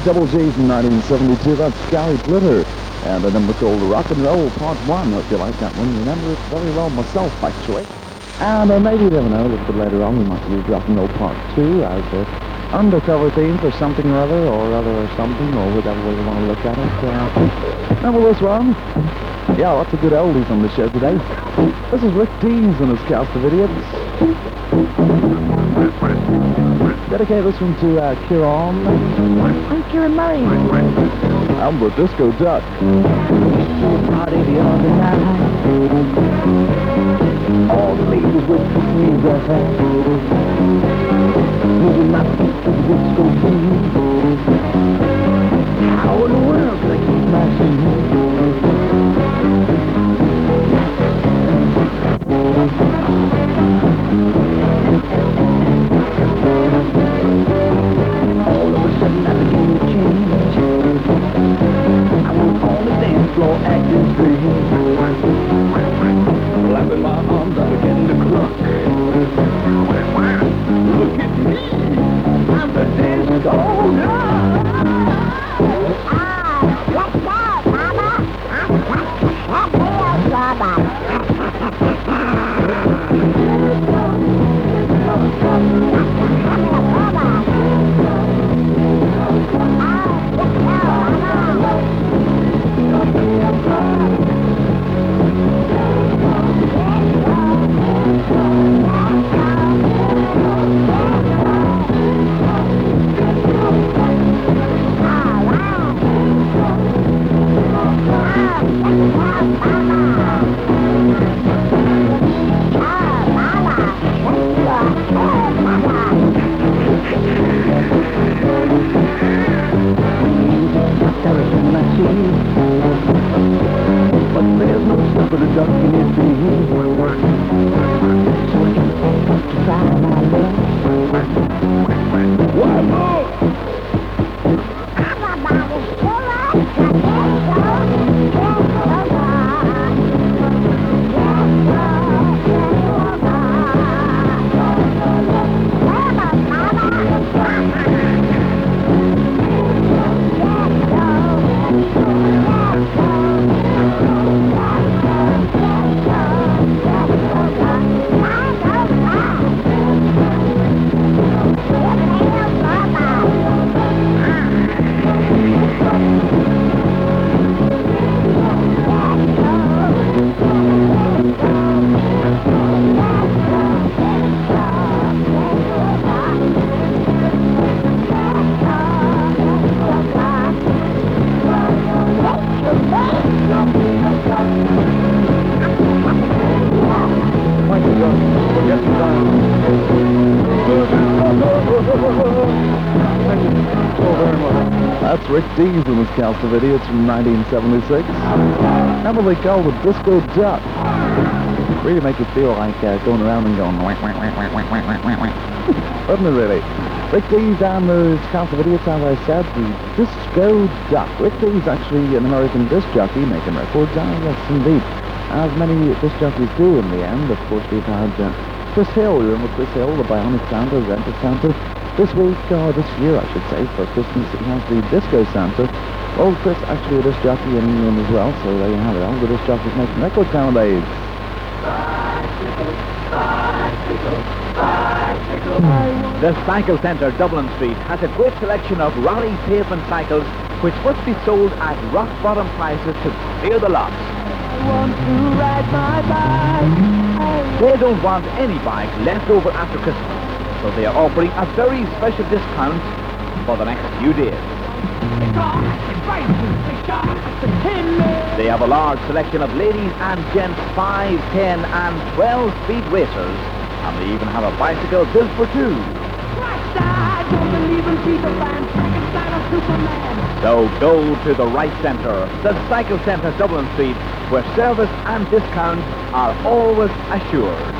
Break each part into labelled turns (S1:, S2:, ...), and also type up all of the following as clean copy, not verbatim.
S1: Double G from 1972, that's Gary Glitter. And a number called Rock and Roll Part 1. Hope you like that one. Remember it very well myself, actually. And maybe you never know, a little bit later on we might use Rock and Roll Part 2 as an undercover theme for something or other, or something, or whatever way you want to look at it. Remember this one? Yeah, lots of good oldies on the show today. This is Rick Dees and his cast of idiots. Dedicate this one to Kieran. I'm Kieran Murray. I'm the Disco Duck. Party the other night. All the ladies with the sleeves are fast. Moving my feet to the disco beat. How in the world can I keep my shoes? All of a sudden I begin to change. I was on the dance floor acting strange. Flapping my arms, I begin to cluck. Look at me, I'm the disco duck.
S2: Let's go, Mama.
S1: But there's no stuff but a duck in his dream.
S2: So I got to try my luck.
S1: One more! That's Rick Dees and his cast of idiots from 1976. Remember they called the Disco Duck. Really make you feel like going around and going whack, whack, whack, whack, whack, whack, whack, whack. Wasn't it really? Rick Dees and his cast of idiots, as I said, the Disco Duck. Rick Dees actually an American disc jockey making records, yes indeed. As many disc jockeys do in the end. Of course we've had Chris Hill, you remember Chris Hill, the Bionic Santa, Rented Santa. This week, or this year I should say, for Christmas, he has the Disco Santa. Old Chris, actually a disc jockey in England as well, so there you have it. All the disc jockeys making records nowadays.
S3: The Cycle Centre, Dublin Street, has a great selection of rally pavement cycles which must be sold at rock-bottom prices to clear the lots.
S2: I want to ride my bike.
S3: They don't want any bike left over after Christmas, so they are offering a very special discount for the next few days. They have a large selection of ladies and gents 5, 10 and 12 speed racers, and they even have a bicycle built for two. So go to the right centre, the Cycle Centre, Dublin Street, where service and discount are always assured.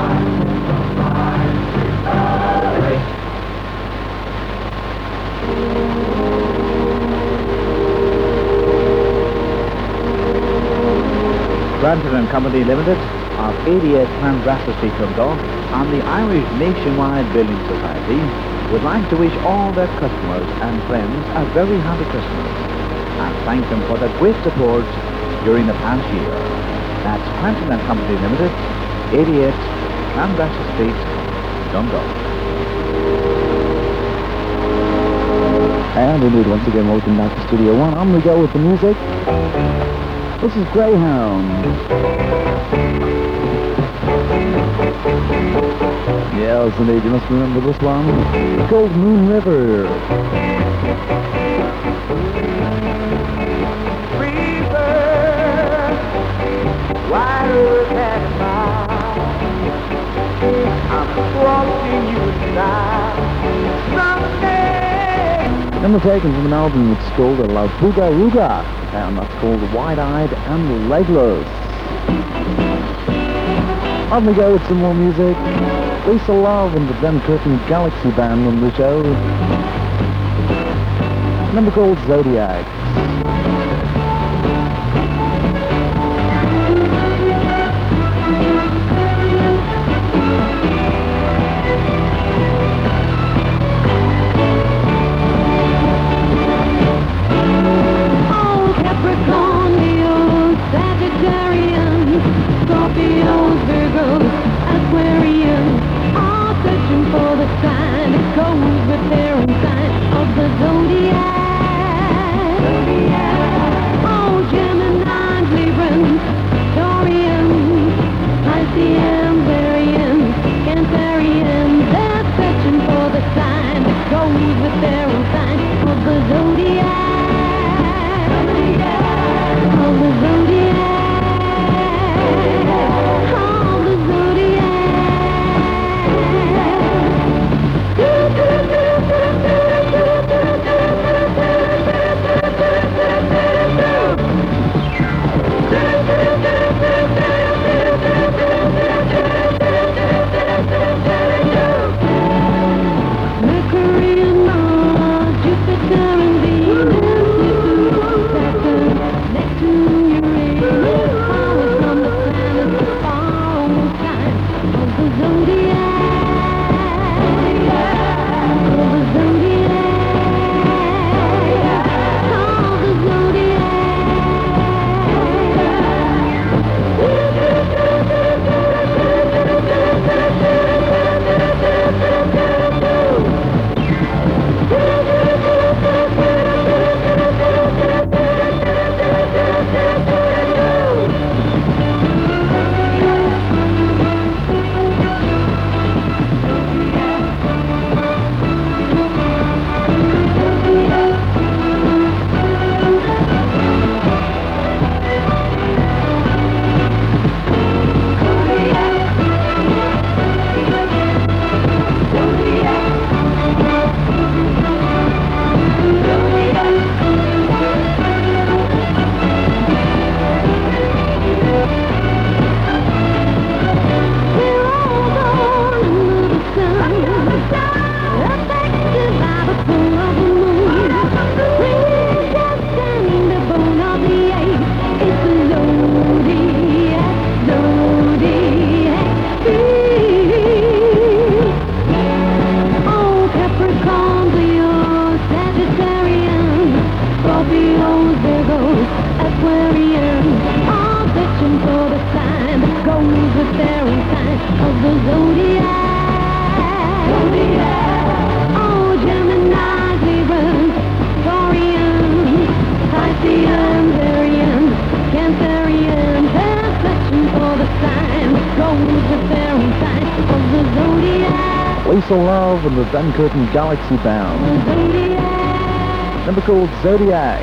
S3: Granton & Company Limited of 88 Clanbrassil Street, Dundalk, and the Irish Nationwide Building Society would like to wish all their customers and friends a very happy Christmas and thank them for their great support during the past year. That's Crampton and Company Limited, 88 Clanbrasher Street, Dundalk.
S1: And indeed, once again, welcome back to Studio One. On we go with the music. This is Greyhound. Yes, indeed, you must remember this one. It's called Moon River. Number taken from an album which is called La Booga Rooga, and that's called Wide-Eyed and Legless. On we go with some more music. Lisa Love and the Ben Curtin Galaxy Band on the show. Number called Zodiac. Lisa Love and the Ben Curtin Galaxy Band. Number called Zodiac.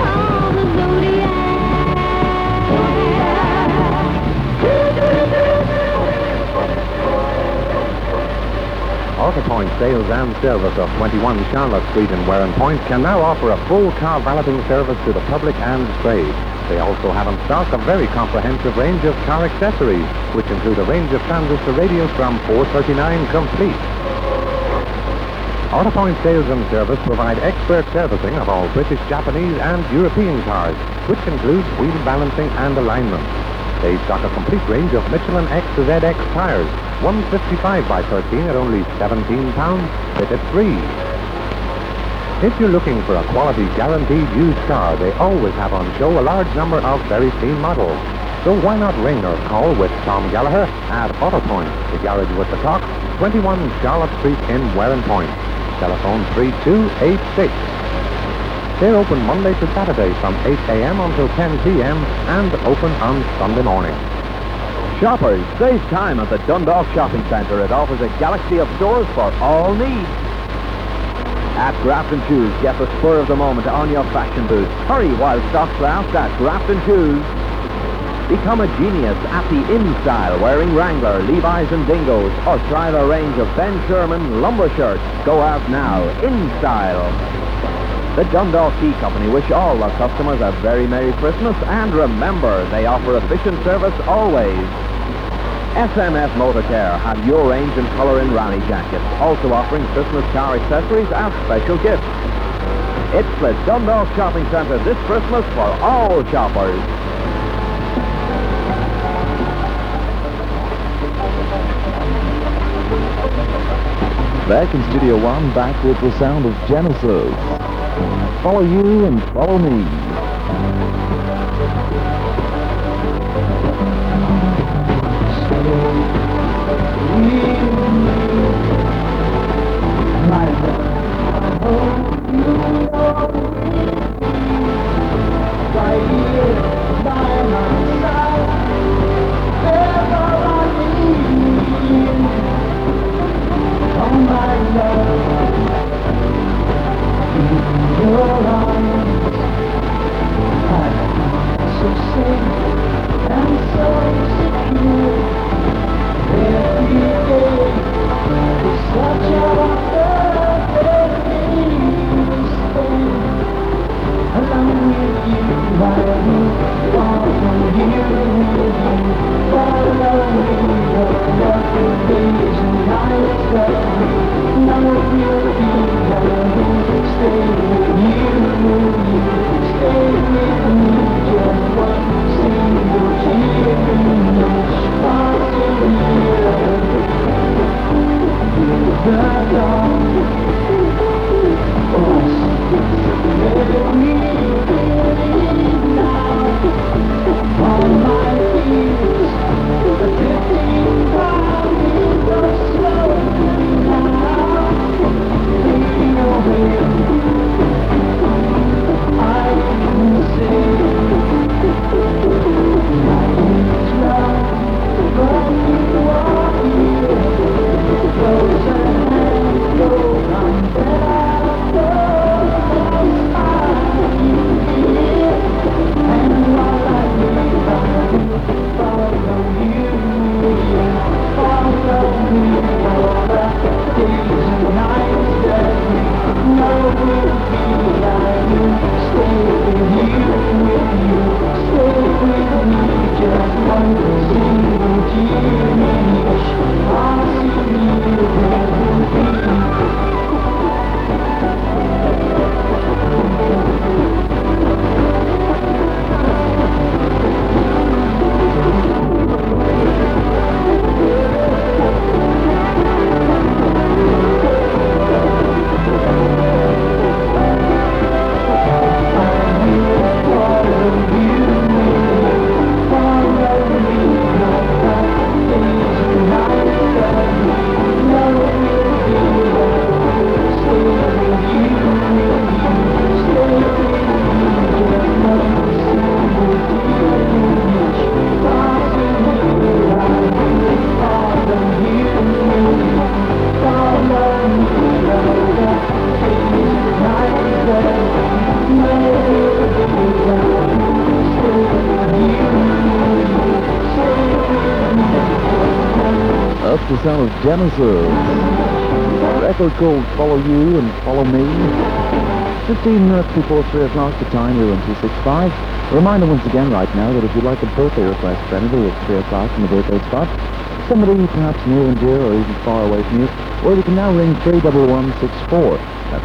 S4: AutoPoint Sales and Service of 21 Charlotte Street in Warren Point can now offer a full car valeting service to the public and trade. They also have in stock a very comprehensive range of car accessories, which include a range of transistor radios from $439 complete. AutoPoint Sales and Service provide expert servicing of all British, Japanese and European cars, which includes wheel balancing and alignment. They stock a complete range of Michelin X to ZX tires, 155 by 13 at only £17, ticket free. If you're looking for a quality guaranteed used car, they always have on show a large number of very clean models. So why not ring or call with Tom Gallagher at Autopoint, the garage with the clock, 21 Charlotte Street in Warren Point. Telephone 3286. They're open Monday to Saturday from 8 a.m. until 10 p.m. and open on Sunday morning.
S3: Shoppers, save time at the Dundalk Shopping Centre. It offers a galaxy of stores for all needs. At Grafton Shoes, get the spur of the moment on your fashion boots. Hurry while stocks last at Grafton Shoes. Become a genius at the InStyle, wearing Wrangler, Levi's and Dingos, or try the range of Ben Sherman lumber shirts. Go out now, InStyle. The Dundalk Tea Company wish all their customers a very Merry Christmas, and remember, they offer efficient service always. SMS Motor Care have your range and colour in rally jackets, also offering Christmas car accessories as special gifts. It's the Dundalk Shopping Centre this Christmas for all shoppers.
S1: Back in Studio One, back with the sound of Genesis. Follow you and follow me. That's the sound of Genesis. Record called Follow You and Follow Me. 15 minutes before 3 o'clock, the time here on 265. A reminder once again right now that if you'd like a birthday request for anybody at 3 o'clock in the birthday spot, somebody perhaps near and dear or even far away from you, or you can now ring 31164. That's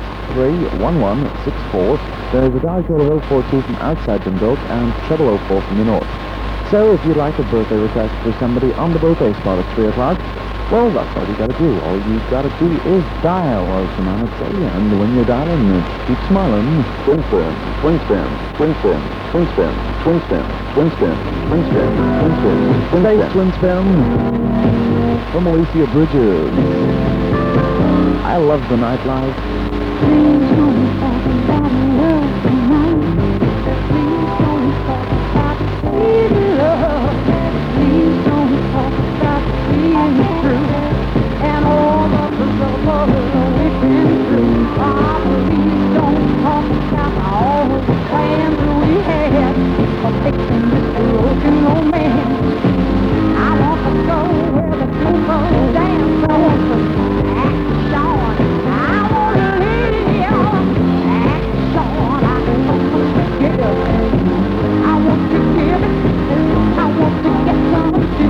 S1: 31164. There's a dial code of 042 from outside Dundalk and 0004 from the north. So if you'd like a birthday request for somebody on the birthday spot at 3 o'clock, Well, that's all you gotta do. All you gotta do is dial, as the man would say, and when you're dialing, keep smiling. Twin spin, twin spin, twin spin, twin spin, twin spin, twin spin, twin spin, twin spin, twin spin. Twin spin from Alicia Bridges. I love the nightlife.
S2: Please don't talk about love tonight. Please don't talk about sweet love. Please don't talk about being true and all of the love we've been through. Please don't talk about all the plans we had for fixing this broken romance. I want to go where the people dance. I want to action. I want to live action. I want to give. I want to give it. I want to get some too.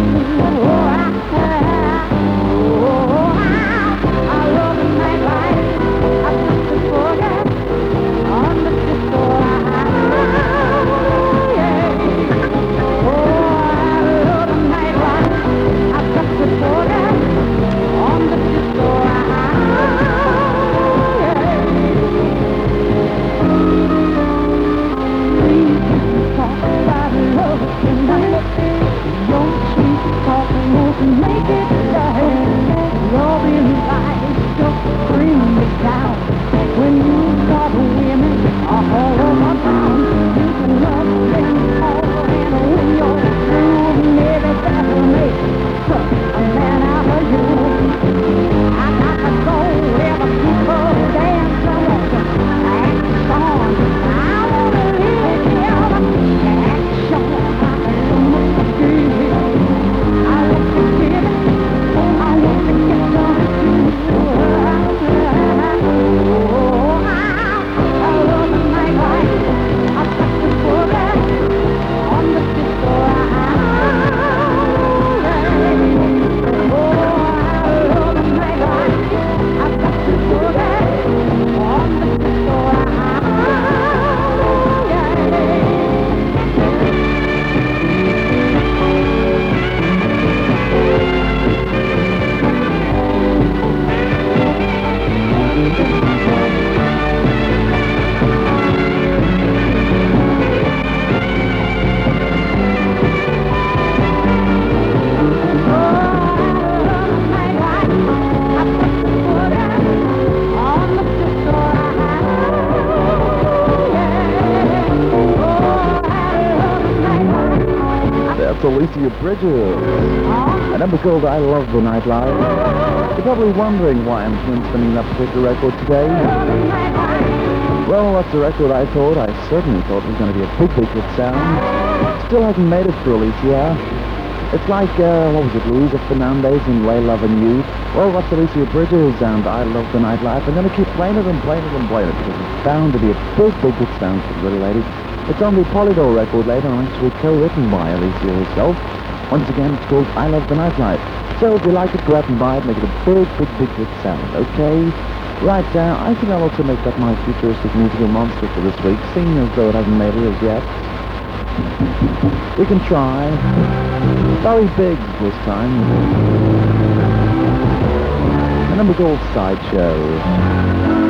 S2: I love the nightlife. I got to forget on the disco line. Oh, I love the nightlife. I got to forget on the disco line. Please talk about love tonight. Your sweet talk won't make it right. Love in life just bring me down. When you got women all over town, you can love them all, and when you're through, maybe that'll make a man out of you. I got to go where the people dance. I want to action. I want to live action. I want to give. I want to give it. I want to get some too. I love the nightlife. I got to forget on the disco line. Oh, I love the nightlife. I got to forget on the disco line.
S1: That's Alicia Bridges. An number called I Love the Nightlife. You're probably wondering why I'm spinning that particular record today. Well, that's a record I certainly thought was going to be a big hit sound. Still hasn't made it for Alicia. It's like, what was it, Luisa Fernandez and Lay Lovin' You. Well, that's Alicia Bridges and I Love the Nightlife. I'm going to keep playing it and playing it and playing it because it's bound to be a big hit sound for the little lady. It's on the Polydor record later on, actually co-written by Alicia herself. Once again, it's called I Love the Nightlife. So if you like it, go out and buy it, make it a big hit sound, okay? Right, I think I'll also make that my futuristic musical monster for this week, seeing as though it hasn't made it as yet. We can try. Barry Biggs this time. A number called Sideshow.